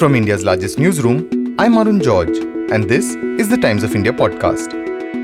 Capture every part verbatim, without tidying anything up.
From India's largest newsroom, I'm Arun George, and this is the Times of India podcast.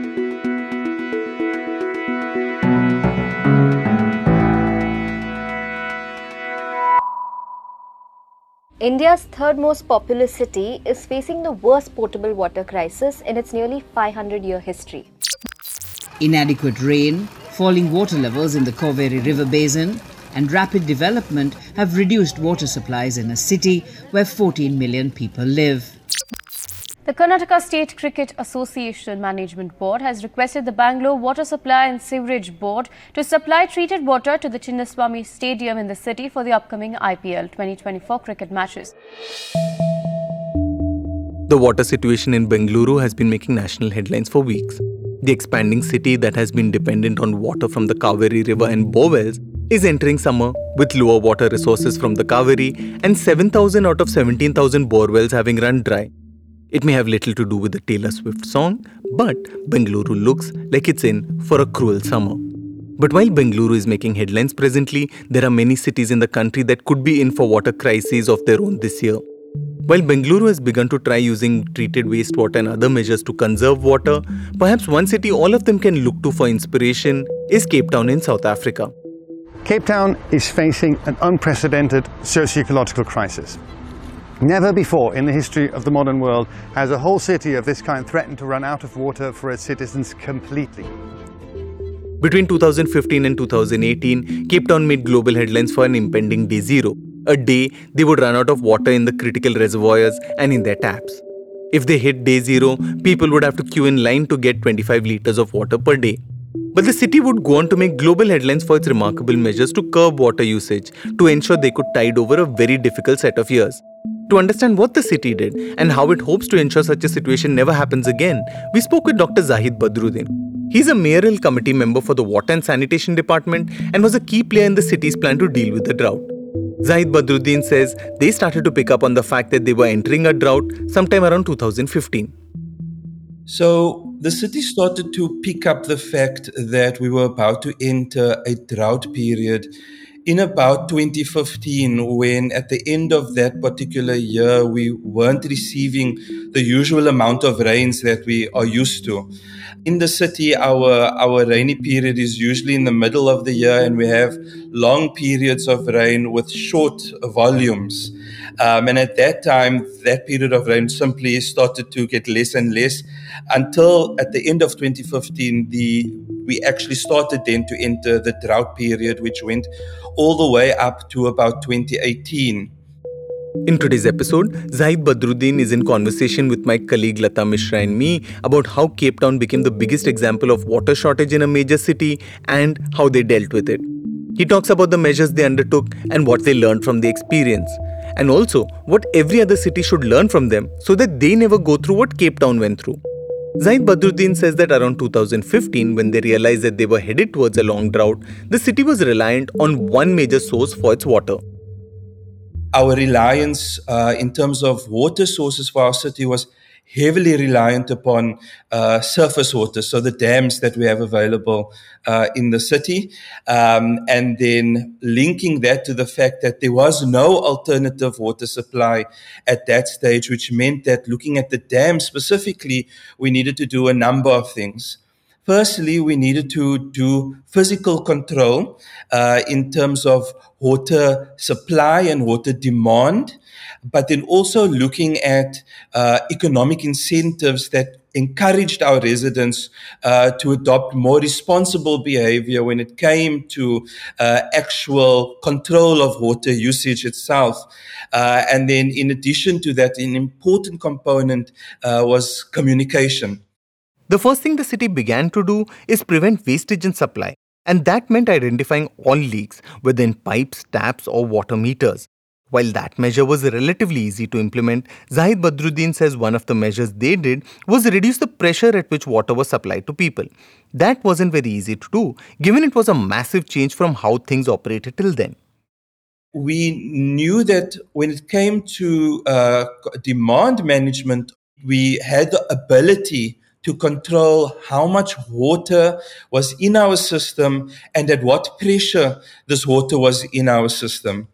India's third most populous city is facing the worst potable water crisis in its nearly five hundred year history. Inadequate rain, falling water levels in the Cauvery River basin, and rapid development have reduced water supplies in a city where fourteen million people live. The Karnataka State Cricket Association Management Board has requested the Bangalore Water Supply and Sewerage Board to supply treated water to the Chinnaswamy Stadium in the city for the upcoming I P L twenty twenty-four cricket matches. The water situation in Bengaluru has been making national headlines for weeks. The expanding city that has been dependent on water from the Cauvery River and borewells is entering summer with lower water resources from the Cauvery and seven thousand out of seventeen thousand borewells having run dry. It may have little to do with the Taylor Swift song, but Bengaluru looks like it's in for a cruel summer. But while Bengaluru is making headlines presently, there are many cities in the country that could be in for water crises of their own this year. While Bengaluru has begun to try using treated wastewater and other measures to conserve water, perhaps one city all of them can look to for inspiration is Cape Town in South Africa. Cape Town is facing an unprecedented socio-ecological crisis. Never before in the history of the modern world has a whole city of this kind threatened to run out of water for its citizens completely. Between two thousand fifteen and two thousand eighteen, Cape Town made global headlines for an impending day zero, a day they would run out of water in the critical reservoirs and in their taps. If they hit day zero, people would have to queue in line to get twenty-five litres of water per day. But the city would go on to make global headlines for its remarkable measures to curb water usage to ensure they could tide over a very difficult set of years. To understand what the city did and how it hopes to ensure such a situation never happens again, we spoke with Doctor Zahid Badruddin. He's a mayoral committee member for the Water and Sanitation Department and was a key player in the city's plan to deal with the drought. Zahid Badruddin says they started to pick up on the fact that they were entering a drought sometime around two thousand fifteen. So the city started to pick up the fact that we were about to enter a drought period in about twenty fifteen, when at the end of that particular year, we weren't receiving the usual amount of rains that we are used to. In the city, our, our rainy period is usually in the middle of the year, and we have long periods of rain with short volumes. Um, and at that time, that period of rain simply started to get less and less until at the end of twenty fifteen, the we actually started then to enter the drought period, which went all the way up to about twenty eighteen. In today's episode, Zahid Badruddin is in conversation with my colleague Lata Mishra and me about how Cape Town became the biggest example of water shortage in a major city and how they dealt with it. He talks about the measures they undertook and what they learned from the experience, and also what every other city should learn from them so that they never go through what Cape Town went through. Zahid Badruddin says that around two thousand fifteen, when they realized that they were headed towards a long drought, the city was reliant on one major source for its water. Our reliance uh, in terms of water sources for our city was heavily reliant upon uh, surface water, so the dams that we have available uh, in the city, um, and then linking that to the fact that there was no alternative water supply at that stage, which meant that looking at the dam specifically, we needed to do a number of things. Firstly, we needed to do physical control uh, in terms of water supply and water demand, but then also looking at uh, economic incentives that encouraged our residents uh, to adopt more responsible behavior when it came to uh, actual control of water usage itself. Uh, and then in addition to that, an important component uh, was communication. The first thing the city began to do is prevent wastage in supply, and that meant identifying all leaks, whether in pipes, taps or water meters. While that measure was relatively easy to implement, Zahid Badruddin says one of the measures they did was reduce the pressure at which water was supplied to people. That wasn't very easy to do, given it was a massive change from how things operated till then. We knew that when it came to uh, demand management, we had the ability to control how much water was in our system and at what pressure this water was in our system.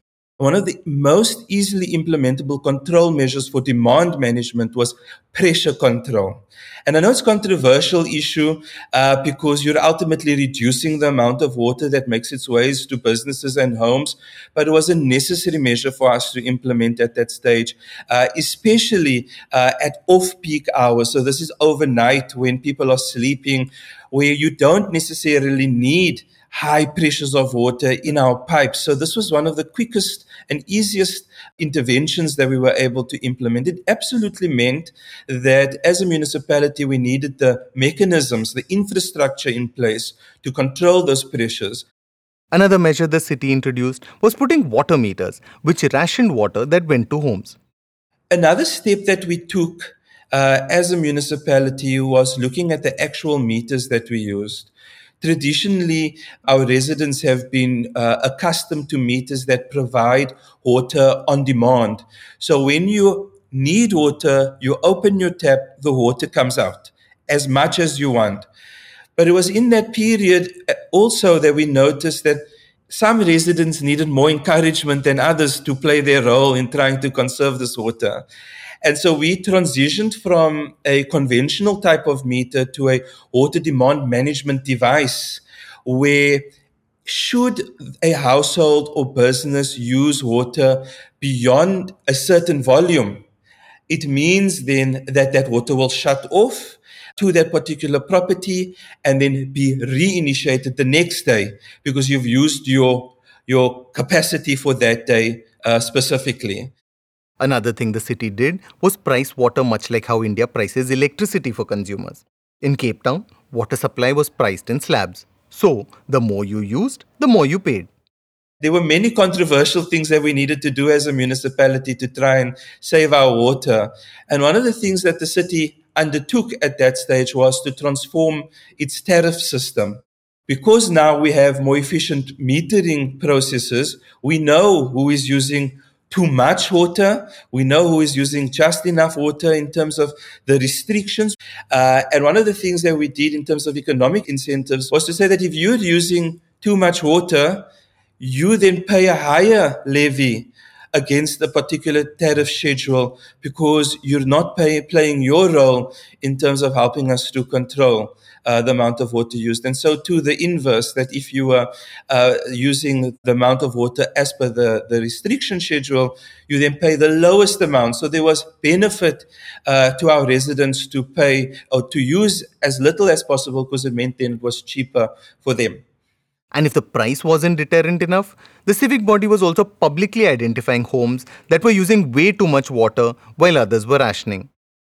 One of the most easily implementable control measures for demand management was pressure control. And I know it's a controversial issue uh, because you're ultimately reducing the amount of water that makes its ways to businesses and homes, but it was a necessary measure for us to implement at that stage, uh, especially uh, at off-peak hours. So this is overnight when people are sleeping, where you don't necessarily need high pressures of water in our pipes. So this was one of the quickest and easiest interventions that we were able to implement. It absolutely meant that as a municipality, we needed the mechanisms, the infrastructure in place to control those pressures. Another measure the city introduced was putting water meters, which rationed water that went to homes. Another step that we took uh, as a municipality was looking at the actual meters that we used. Traditionally, our residents have been uh, accustomed to meters that provide water on demand. So when you need water, you open your tap, the water comes out as much as you want. But it was in that period uh, also that we noticed that some residents needed more encouragement than others to play their role in trying to conserve this water. And so we transitioned from a conventional type of meter to a water demand management device where should a household or business use water beyond a certain volume, it means then that that water will shut off to that particular property and then be reinitiated the next day because you've used your your capacity for that day uh, specifically. Another thing the city did was price water much like how India prices electricity for consumers. In Cape Town, water supply was priced in slabs. So, the more you used, the more you paid. There were many controversial things that we needed to do as a municipality to try and save our water. And one of the things that the city undertook at that stage was to transform its tariff system. Because now we have more efficient metering processes, we know who is using too much water. We know who is using just enough water in terms of the restrictions. Uh, and one of the things that we did in terms of economic incentives was to say that if you're using too much water, you then pay a higher levy against a particular tariff schedule because you're not pay, playing your role in terms of helping us to control uh, the amount of water used. And so to the inverse, that if you are uh, using the amount of water as per the, the restriction schedule, you then pay the lowest amount. So there was benefit uh, to our residents to pay or to use as little as possible because it meant then it was cheaper for them. And if the price wasn't deterrent enough, the civic body was also publicly identifying homes that were using way too much water while others were rationing.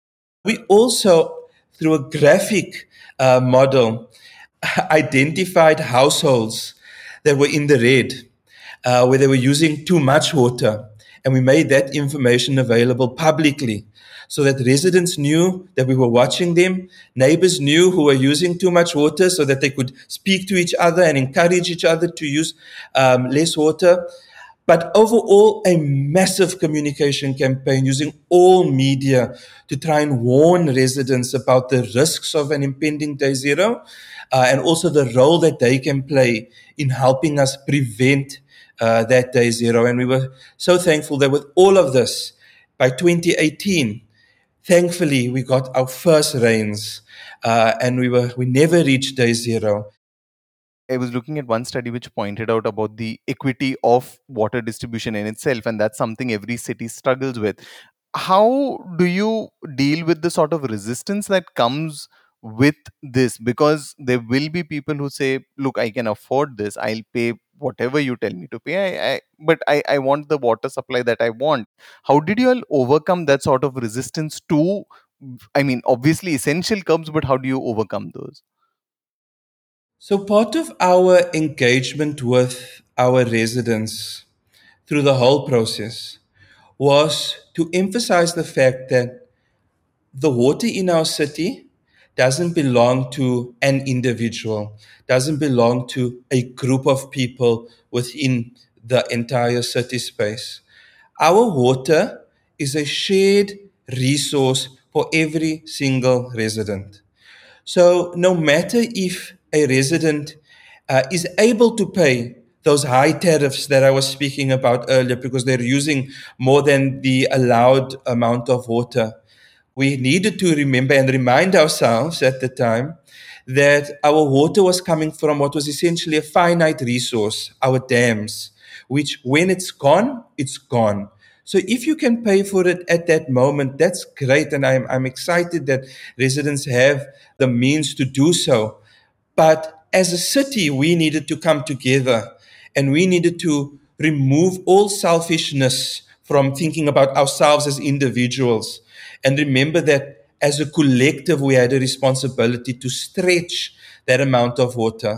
We also, through a graphic uh, model, identified households that were in the red, uh, where they were using too much water. And we made that information available publicly so that residents knew that we were watching them. Neighbors knew who were using too much water so that they could speak to each other and encourage each other to use um, less water. But overall, a massive communication campaign using all media to try and warn residents about the risks of an impending day zero uh, and also the role that they can play in helping us prevent uh, that day zero. And we were so thankful that with all of this, by twenty eighteen, thankfully, we got our first rains uh, and we were we never reached day zero. I was looking at one study which pointed out about the equity of water distribution in itself, and that's something every city struggles with. How do you deal with the sort of resistance that comes with this? Because there will be people who say, look, I can afford this, I'll pay whatever you tell me to pay, I, I, but I, I want the water supply that I want. How did you all overcome that sort of resistance to, I mean, obviously essential curbs, but how do you overcome those? So, part of our engagement with our residents through the whole process was to emphasize the fact that the water in our city doesn't belong to an individual, doesn't belong to a group of people within the entire city space. Our water is a shared resource for every single resident. So, no matter if a resident uh, is able to pay those high tariffs that I was speaking about earlier because they're using more than the allowed amount of water. We needed to remember and remind ourselves at the time that our water was coming from what was essentially a finite resource, our dams, which when it's gone, it's gone. So if you can pay for it at that moment, that's great. And I'm, I'm excited that residents have the means to do so. But as a city, we needed to come together and we needed to remove all selfishness from thinking about ourselves as individuals and remember that as a collective, we had a responsibility to stretch that amount of water.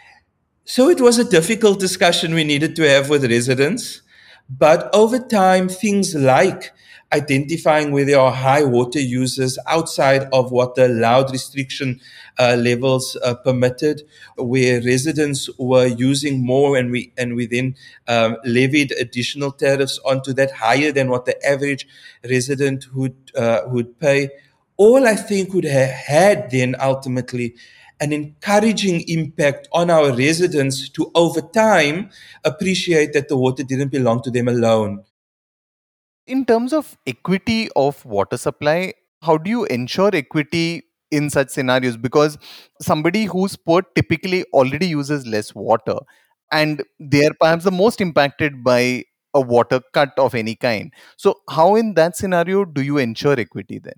So it was a difficult discussion we needed to have with residents. But over time, things like identifying where there are high water users outside of what the allowed restriction uh, levels uh, permitted, where residents were using more, and we and we then um, levied additional tariffs onto that higher than what the average resident would uh, would pay. All I think would have had then ultimately an encouraging impact on our residents to over time appreciate that the water didn't belong to them alone. In terms of equity of water supply, how do you ensure equity in such scenarios? Because somebody who's poor typically already uses less water, and they are perhaps the most impacted by a water cut of any kind. So, how in that scenario do you ensure equity then?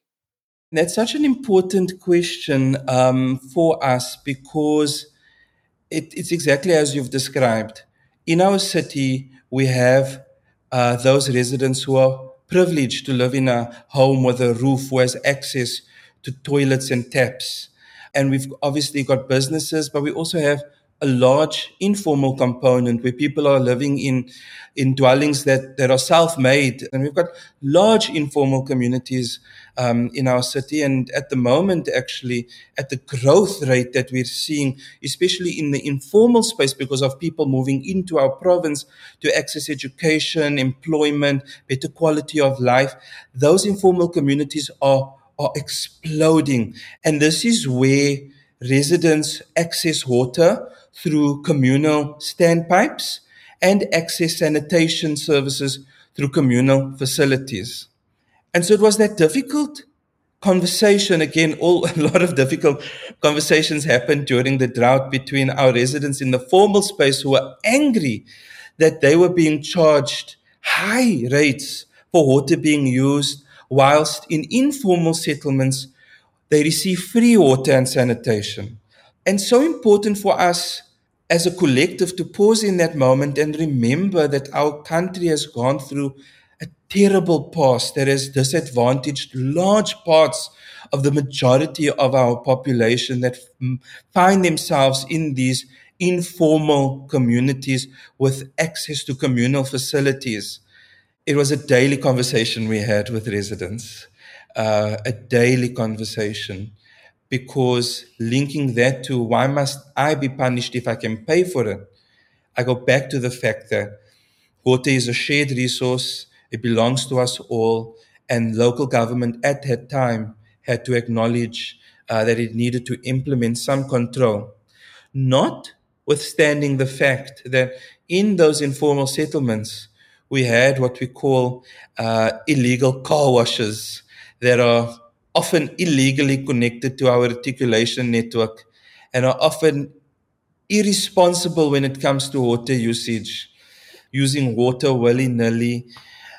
That's such an important question um, for us because it, it's exactly as you've described. In our city, we have uh, those residents who are privileged to live in a home with a roof, who has access to toilets and taps. And we've obviously got businesses, but we also have a large informal component where people are living in in dwellings that, that are self-made. And we've got large informal communities um, in our city. And at the moment, actually, at the growth rate that we're seeing, especially in the informal space because of people moving into our province to access education, employment, better quality of life, those informal communities are are exploding. And this is where residents access water through communal standpipes and access sanitation services through communal facilities. And so it was that difficult conversation. Again, all a lot of difficult conversations happened during the drought between our residents in the formal space who were angry that they were being charged high rates for water being used, whilst in informal settlements they receive free water and sanitation. And so important for us as a collective to pause in that moment and remember that our country has gone through a terrible past that has disadvantaged large parts of the majority of our population that f- find themselves in these informal communities with access to communal facilities. It was a daily conversation we had with residents, uh, a daily conversation, because linking that to why must I be punished if I can pay for it? I go back to the fact that water is a shared resource, it belongs to us all, and local government at that time had to acknowledge uh, that it needed to implement some control, notwithstanding the fact that in those informal settlements, we had what we call uh, illegal car washes that are often illegally connected to our articulation network and are often irresponsible when it comes to water usage, using water willy nilly.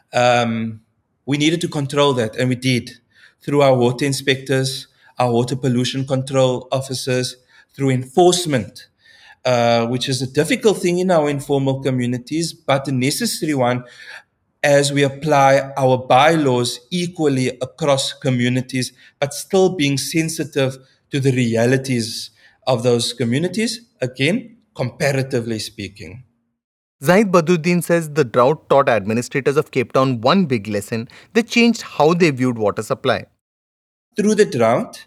Um, we needed to control that, and we did through our water inspectors, our water pollution control officers, through enforcement, uh, which is a difficult thing in our informal communities, but a necessary one as we apply our bylaws equally across communities, but still being sensitive to the realities of those communities, again, comparatively speaking. Zahid Badruddin says the drought taught administrators of Cape Town one big lesson. They changed how they viewed water supply. Through the drought,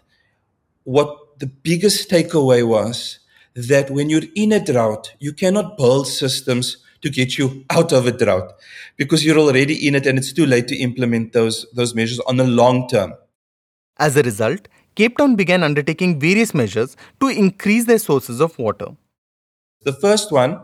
what the biggest takeaway was that when you're in a drought, you cannot build systems to get you out of a drought because you're already in it and it's too late to implement those, those measures on the long term. As a result, Cape Town began undertaking various measures to increase their sources of water. The first one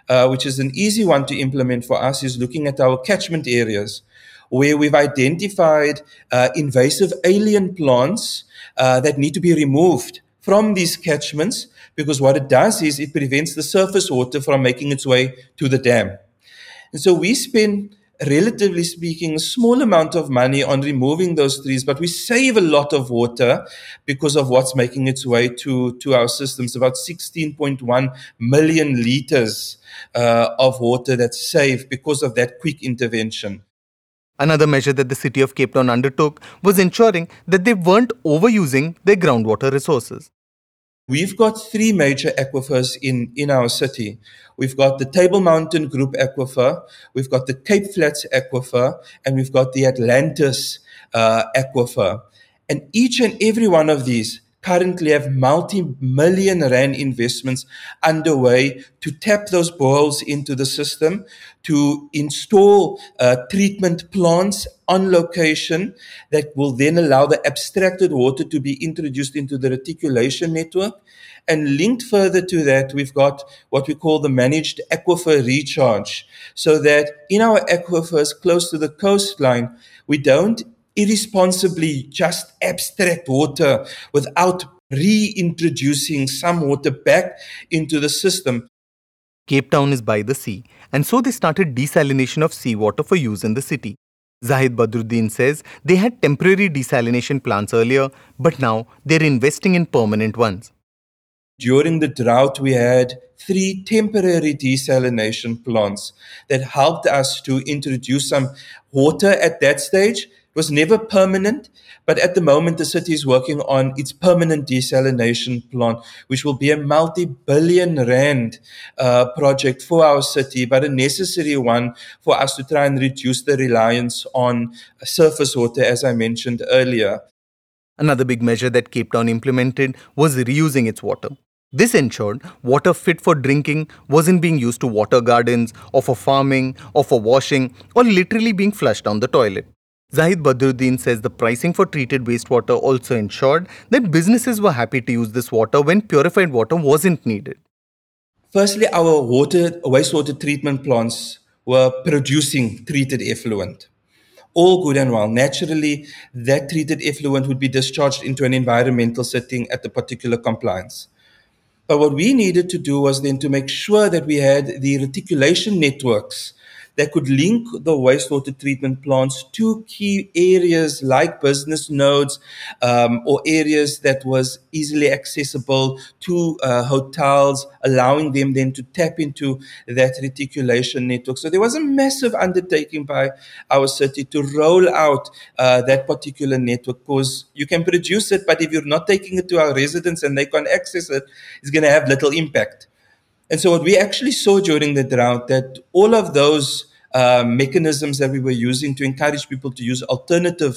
uh, which is an easy one to implement for us, is looking at our catchment areas, where we've identified uh, invasive alien plants uh, that need to be removed from these catchments, because what it does is it prevents the surface water from making its way to the dam. And so we spend, relatively speaking, a small amount of money on removing those trees, but we save a lot of water because of what's making its way to, to our systems. About sixteen point one million liters uh, of water that's saved because of that quick intervention. Another measure that the city of Cape Town undertook was ensuring that they weren't overusing their groundwater resources. We've got three major aquifers in, in our city. We've got the Table Mountain Group Aquifer, we've got the Cape Flats Aquifer, and we've got the Atlantis uh, Aquifer. And each and every one of these currently have multi-million rand investments underway to tap those boreholes into the system, to install uh, treatment plants on location that will then allow the abstracted water to be introduced into the reticulation network. And linked further to that, we've got what we call the managed aquifer recharge, so that in our aquifers close to the coastline, we don't irresponsibly just abstract water without reintroducing some water back into the system. Cape Town is by the sea, and so they started desalination of seawater for use in the city. Zahid Badruddin says they had temporary desalination plants earlier, but now they're investing in permanent ones. During the drought, we had three temporary desalination plants that helped us to introduce some water at that stage. It was never permanent, but at the moment the city is working on its permanent desalination plant, which will be a multi-billion rand uh, project for our city, but a necessary one for us to try and reduce the reliance on surface water, as I mentioned earlier. Another big measure that Cape Town implemented was reusing its water. This ensured water fit for drinking wasn't being used to water gardens, or for farming, or for washing, or literally being flushed down the toilet. Zahid Badruddin says the pricing for treated wastewater also ensured that businesses were happy to use this water when purified water wasn't needed. Firstly, our water wastewater treatment plants were producing treated effluent. All good and well. Naturally, that treated effluent would be discharged into an environmental setting at the particular compliance. But what we needed to do was then to make sure that we had the reticulation networks that could link the wastewater treatment plants to key areas like business nodes, um, or areas that was easily accessible to uh, hotels, allowing them then to tap into that reticulation network. So there was a massive undertaking by our city to roll out uh, that particular network, because you can produce it, but if you're not taking it to our residents and they can't access it, it's going to have little impact. And so what we actually saw during the drought, that all of those uh, mechanisms that we were using to encourage people to use alternative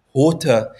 water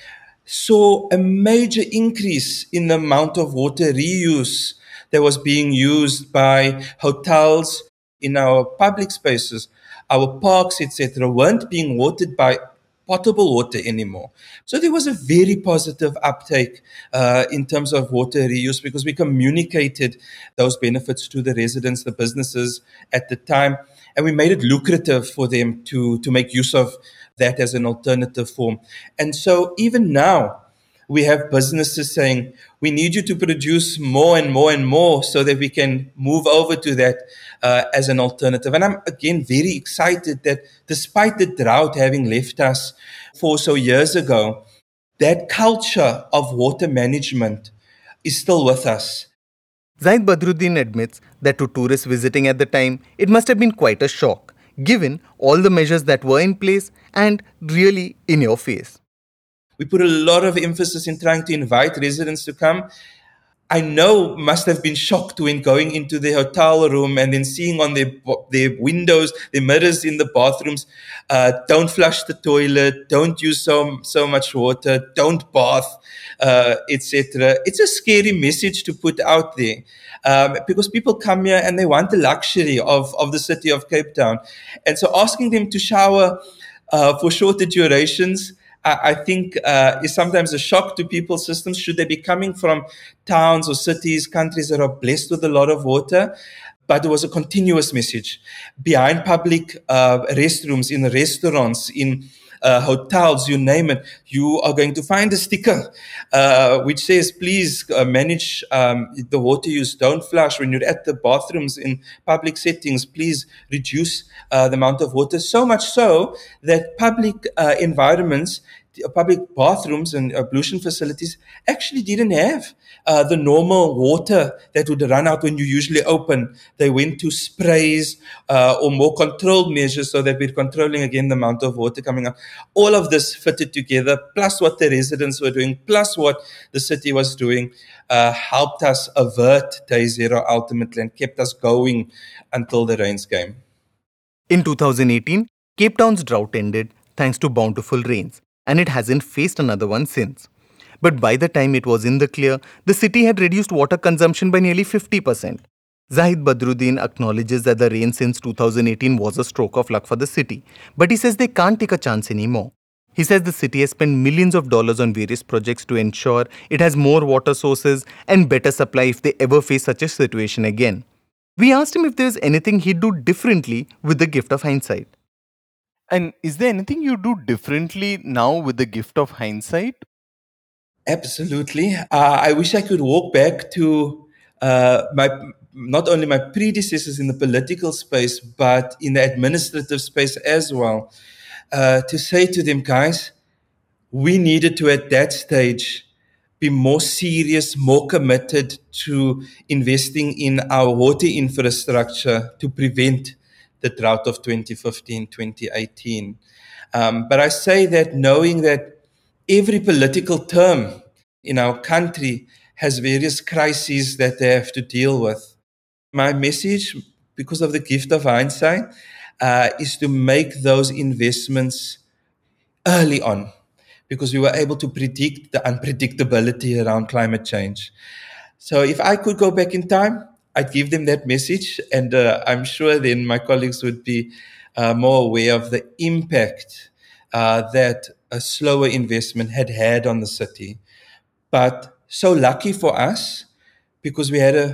saw a major increase in the amount of water reuse that was being used by hotels in our public spaces. Our parks, et cetera, weren't being watered by potable water anymore. So there was a very positive uptake uh, in terms of water reuse, because we communicated those benefits to the residents, the businesses at the time, and we made it lucrative for them to, to make use of that as an alternative form. And so even now, we have businesses saying, we need you to produce more and more and more so that we can move over to that uh, as an alternative. And I'm, again, very excited that despite the drought having left us four or so years ago, that culture of water management is still with us. Zahid Badruddin admits that to tourists visiting at the time, it must have been quite a shock, given all the measures that were in place and really in your face. We put a lot of emphasis in trying to invite residents to come. I know must have been shocked when going into the hotel room and then seeing on their their windows, their mirrors in the bathrooms, uh, don't flush the toilet, don't use so so much water, don't bath, uh, et cetera. It's a scary message to put out there, um, because people come here and they want the luxury of of the city of Cape Town, and so asking them to shower uh, for shorter durations, I think uh, is sometimes a shock to people's systems, should they be coming from towns or cities, countries that are blessed with a lot of water. but it was a continuous message. Behind public uh, restrooms, in restaurants, in uh, hotels, you name it, you are going to find a sticker uh, which says, please uh, manage um, the water use. Don't flush when you're at the bathrooms in public settings. Please reduce uh, the amount of water. So much so that public uh, environments, public bathrooms and ablution facilities actually didn't have uh, the normal water that would run out when you usually open. They went to sprays uh, or more controlled measures so that we're controlling again the amount of water coming out. All of this fitted together, plus what the residents were doing, plus what the city was doing, uh, helped us avert day zero ultimately and kept us going until the rains came. In two thousand eighteen, Cape Town's drought ended thanks to bountiful rains, and it hasn't faced another one since. But by the time it was in the clear, the city had reduced water consumption by nearly fifty percent. Zahid Badruddin acknowledges that the rain since two thousand eighteen was a stroke of luck for the city, but he says they can't take a chance anymore. He says the city has spent millions of dollars on various projects to ensure it has more water sources and better supply if they ever face such a situation again. We asked him if there's anything he'd do differently with the gift of hindsight. And is there anything you do differently now with the gift of hindsight? Absolutely. Uh, I wish I could walk back to uh, my not only my predecessors in the political space, but in the administrative space as well, uh, to say to them, guys, we needed to at that stage be more serious, more committed to investing in our water infrastructure to prevent the drought of twenty fifteen, twenty eighteen. Um, but I say that knowing that every political term in our country has various crises that they have to deal with. My message, because of the gift of hindsight, uh, is to make those investments early on, because we were able to predict the unpredictability around climate change. So if I could go back in time, I'd give them that message, and uh, I'm sure then my colleagues would be uh, more aware of the impact uh, that a slower investment had had on the city. But so lucky for us, because we had a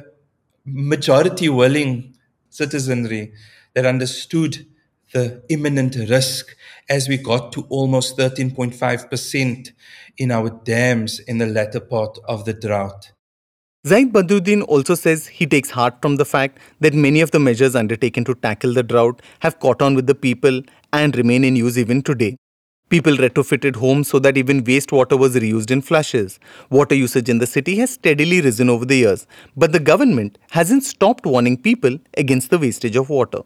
majority willing citizenry that understood the imminent risk as we got to almost thirteen point five percent in our dams in the latter part of the drought. Zaid Badruddin also says he takes heart from the fact that many of the measures undertaken to tackle the drought have caught on with the people and remain in use even today. People retrofitted homes so that even wastewater was reused in flushes. Water usage in the city has steadily risen over the years, but the government hasn't stopped warning people against the wastage of water.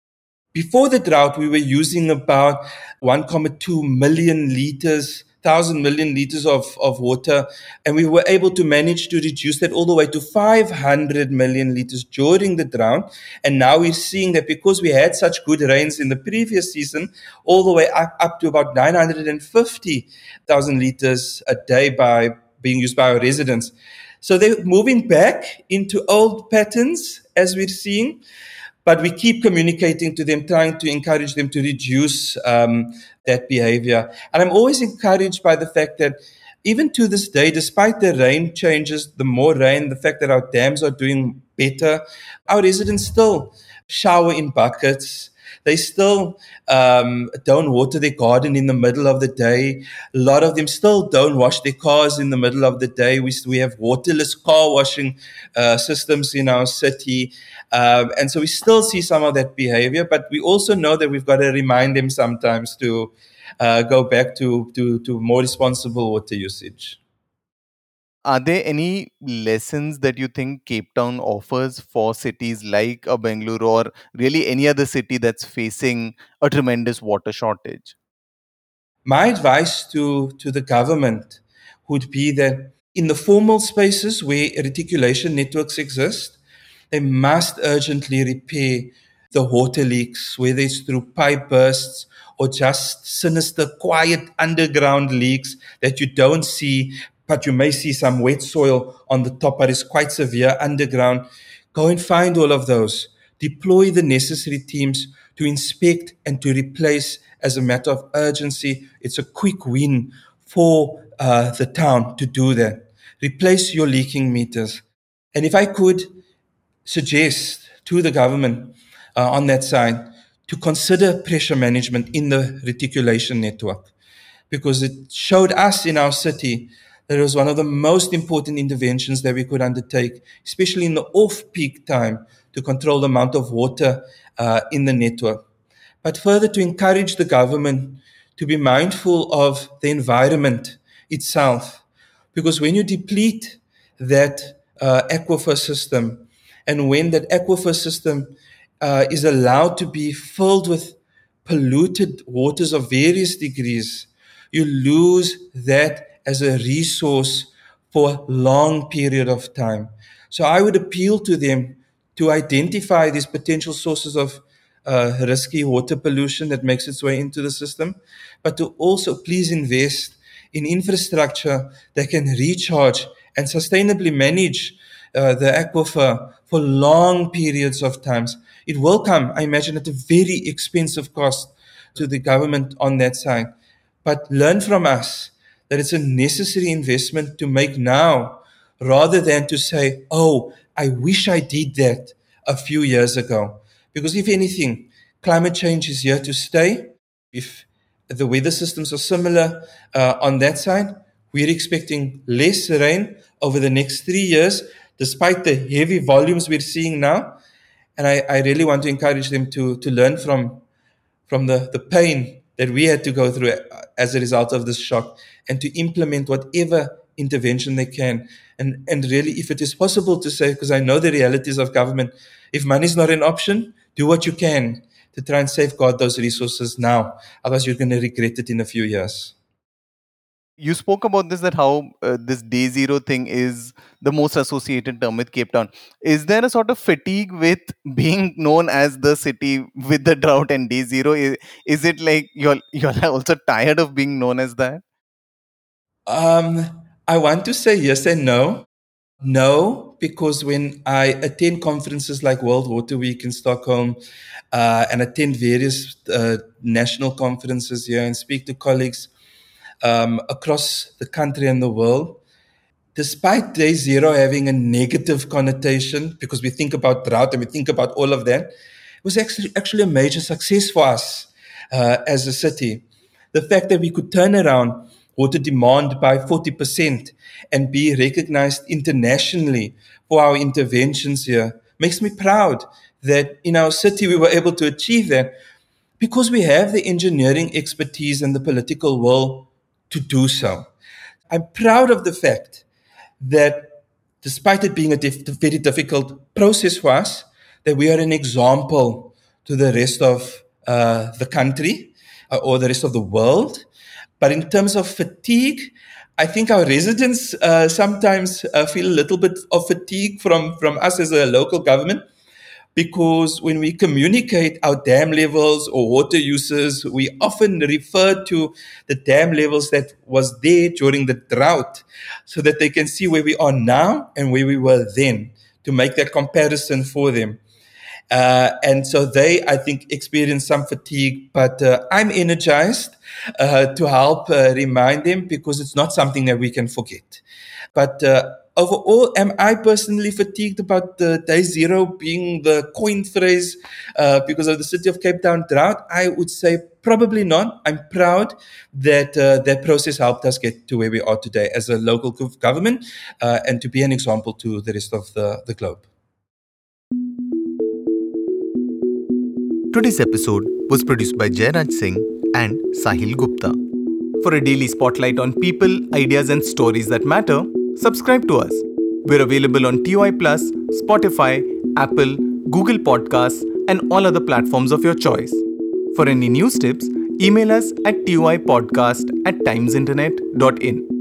Before the drought, we were using about one point two million liters, one thousand million liters of, of water, and we were able to manage to reduce that all the way to five hundred million liters during the drought. And now we're seeing that because we had such good rains in the previous season, all the way up, up to about nine hundred fifty thousand liters a day by being used by our residents. So they're moving back into old patterns as we're seeing. But we keep communicating to them, trying to encourage them to reduce um, that behavior. And I'm always encouraged by the fact that even to this day, despite the rain changes, the more rain, the fact that our dams are doing better, our residents still shower in buckets. They still um, don't water their garden in the middle of the day. A lot of them still don't wash their cars in the middle of the day. We, we have waterless car washing uh, systems in our city. Um, and so we still see some of that behavior, but we also know that we've got to remind them sometimes to uh, go back to, to, to more responsible water usage. Are there any lessons that you think Cape Town offers for cities like a Bengaluru or really any other city that's facing a tremendous water shortage? My advice to, to the government would be that in the formal spaces where reticulation networks exist, they must urgently repair the water leaks, whether it's through pipe bursts or just sinister, quiet underground leaks that you don't see, but you may see some wet soil on the top, but it's quite severe underground. Go and find all of those. Deploy the necessary teams to inspect and to replace as a matter of urgency. It's a quick win for uh, the town to do that. Replace your leaking meters. And if I could suggest to the government uh, on that side to consider pressure management in the reticulation network, because it showed us in our city that it was one of the most important interventions that we could undertake, especially in the off-peak time, to control the amount of water uh, in the network. But further, to encourage the government to be mindful of the environment itself, because when you deplete that uh, aquifer system, and when that aquifer system uh, is allowed to be filled with polluted waters of various degrees, you lose that as a resource for a long period of time. So I would appeal to them to identify these potential sources of uh, risky water pollution that makes its way into the system, but to also please invest in infrastructure that can recharge and sustainably manage uh, the aquifer for long periods of times. It will come, I imagine, at a very expensive cost to the government on that side. But learn from us that it's a necessary investment to make now, rather than to say, oh, I wish I did that a few years ago. Because if anything, climate change is here to stay. If the weather systems are similar uh, on that side, we're expecting less rain over the next three years, despite the heavy volumes we're seeing now. And I, I really want to encourage them to, to learn from, from the, the pain that we had to go through as a result of this shock, and to implement whatever intervention they can. And, and really, if it is possible to say, because I know the realities of government, if money is not an option, do what you can to try and safeguard those resources now. Otherwise, you're going to regret it in a few years. You spoke about this, that how uh, this day zero thing is the most associated term with Cape Town. Is there a sort of fatigue with being known as the city with the drought and day zero? Is, is it like you're you're also tired of being known as that? Um, I want to say yes and no. No, because when I attend conferences like World Water Week in Stockholm uh, and attend various uh, national conferences here and speak to colleagues um, across the country and the world, despite day zero having a negative connotation, because we think about drought and we think about all of that, it was actually, actually a major success for us uh, as a city. The fact that we could turn around water demand by forty percent and be recognized internationally for our interventions here makes me proud that in our city we were able to achieve that, because we have the engineering expertise and the political will to do so. I'm proud of the fact that despite it being a diff- very difficult process for us, that we are an example to the rest of uh, the country uh, or the rest of the world. But in terms of fatigue, I think our residents uh, sometimes uh, feel a little bit of fatigue from, from us as a local government, because when we communicate our dam levels or water uses, we often refer to the dam levels that was there during the drought, so that they can see where we are now and where we were then, to make that comparison for them. Uh, and so they, I think, experience some fatigue, but uh, I'm energized uh, to help uh, remind them, because it's not something that we can forget. But uh, overall, am I personally fatigued about the day zero being the coined phrase uh, because of the City of Cape Town drought? I would say probably not. I'm proud that uh, that process helped us get to where we are today as a local government uh, and to be an example to the rest of the, the globe. Today's episode was produced by Jairaj Singh and Sahil Gupta. For a daily spotlight on people, ideas and stories that matter, subscribe to us. We're available on T O I Plus, Spotify, Apple, Google Podcasts and all other platforms of your choice. For any news tips, email us at toipodcast at timesinternet dot in.